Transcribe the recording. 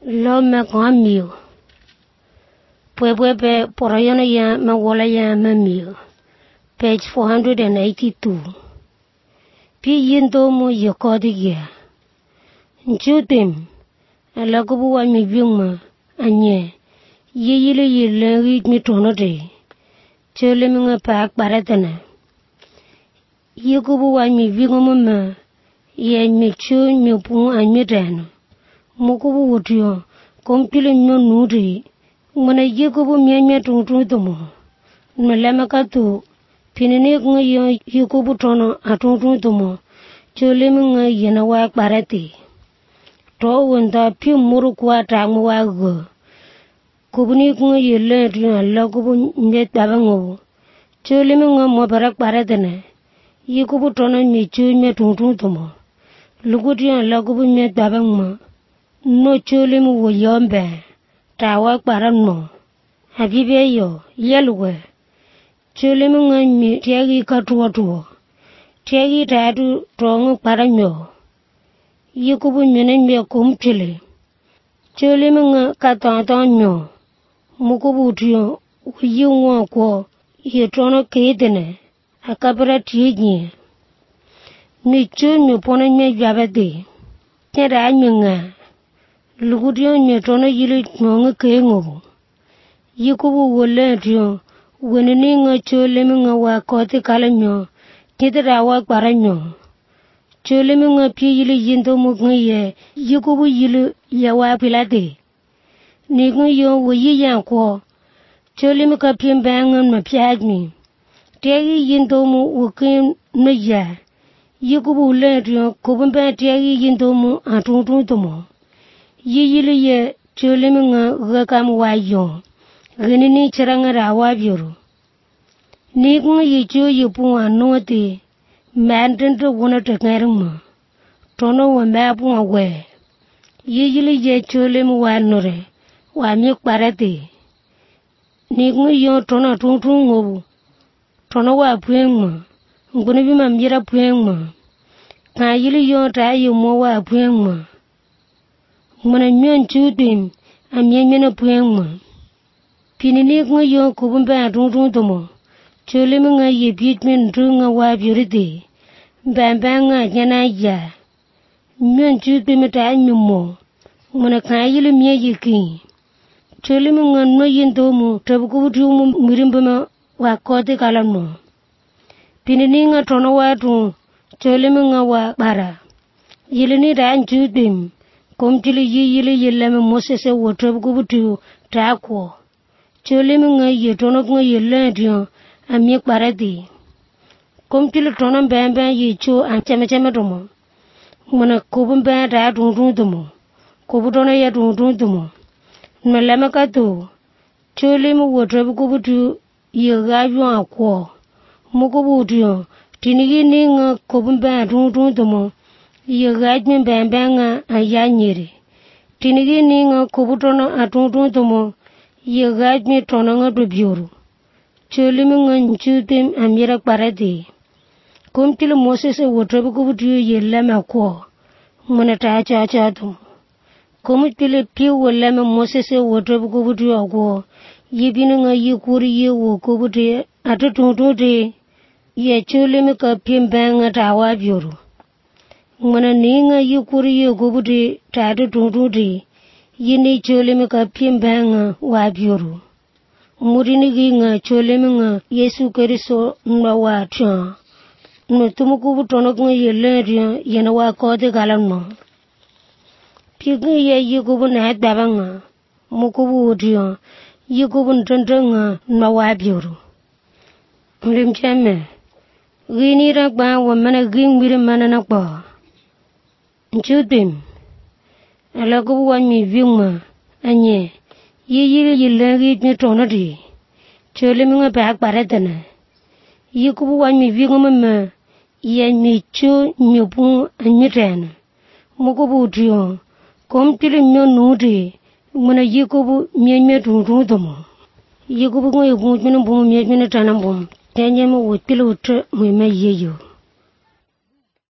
lo me kamio Puebwe Poroyana ya Mawala ya Mamio, page 482. Pi yindo mo yokodigia. Nchutim, alakubu wa mibyungma, anye, yile yile mitonode, chole mga paak baratana. Yikubu wa mibyungma, ye michu mipung anyedano. Mukubu wutio, kompile myo nuri, Mwana yikubu mianya tungtumo. Nmalama katu, pinini kunga yikubu tono atungtumo. Cholemi nga yena wak barati. To wenda pi muru kwa tangmu wago. Kubuni kunga yele tuyo ala kubu nyet babango. Cholemi nga mwabarak baratane. Yikubu tono michu mya tungtumo. Lukuti ala kubu nyet babango. No cholemi wo yombe. Tawa kparanmo, habibe yo, yelwe. Chulimi ngami tiagi katuwa. Tiagi tatu tongu kparanyo. Yikubu nyene mbe kumpile. Chulimi nga katantanyo. Mukubu tiyo, uyungwa kwa, yetono keitene, akabra tijinye. Michu mipona nye jabate. Nyera anyo nga. Lukudiyo nyetono yili nyonga kengo. Yikubu wole tiyo, wenini nga cholemi nga wakoti kala nyo, kitara wakbara nyo. Cholemi nga pi yili yinto mukha ye, yikubu yili ya wapilate. Nikha yo wayi yankwo, cholemi ka pi mbanga mapyagni. Tiagi yinto mu wakin maya. Yikubu wole tiyo, kubumba tiagi yinto mu atungtumo. Yili ye cholemi nga gakam wayo, gini charanga rawa biuru. Nikung yichu yipu anote, mandento wana tekarima, tono wa mapu we. Yili ye cholemi wanore, wamik parate. Nikung yo tono tungtungobu, tono wa puengma, ngunibima mjira puengma. Ka yili yo tayo mo wa puengma. Mwana nyon chudim, amyena puengma. Pinini nga yo kubumba atungtumo. Cholemi nga yebitmin dunga wabiurite. Mbamba nga nyana ya. Nyon chudim taanyumo. Mwana kayili mye yiki. Cholemi nga no yintomo, tabukubutumu mirimbama wakote kalamo. Pinini nga tono watu, cholemi nga wakbara. Yilini taanchudim. Komtili yili yelame Mosese wotob kubutu takwo. Cholemi nga yetono nga yeladiyo amyek barati. Komtili tono mbamba yecho anchame tomo. Mwana kubumba ta tungtumo. Kubutono ya tungtumo. Nmalama kato. Cholemi wotob kubutu yegaju akwo. Mukubutu tinigi nga kubumba tungtumo. Yegajme mbamba ayanyere. Tinigi nga kubutono atungtumo. Yegajme tono nga dubiuru. Cholemi nga nchutim amira kparate. Kumtili Mosese wotobu kubutu yelama kwa. Mwana tachachatum. Kumtili piu welama Mosese wotobu kubutu akwa. Yebini nga yikuri yewo kubutu atutungtute. Ye cholemi ka pimbanga tawabiuru. Mwana ninga yikuri ye kubuti tatu tungtuti, yini cholemi ka pimbanga wabiuru. Murinigi nga cholemi nga Yesu Keriso nwa wachon. Nutumu kubutono nga yeleriya yena wakote kalamno. Pigi ye yikubu na dabanga, mukubu utiyo, yikubu ntantanga nwa wabiuru. Mlimchame, gini rakba wamana gingwiri mana nakba. Nchutim, alakubu wa mivyungma, anye, yili yilagi mitonodi, cholemi nga paak baratana. Yikubu wa mivyungma ma, ya michu mipung anyetana. Mukubu utiyo, komtili myo nuti, mwana yikubu mye tungtumo. Yikubu nga yikung mino bungu mye tanambum, tanyama wotpili utra mwema yeyo.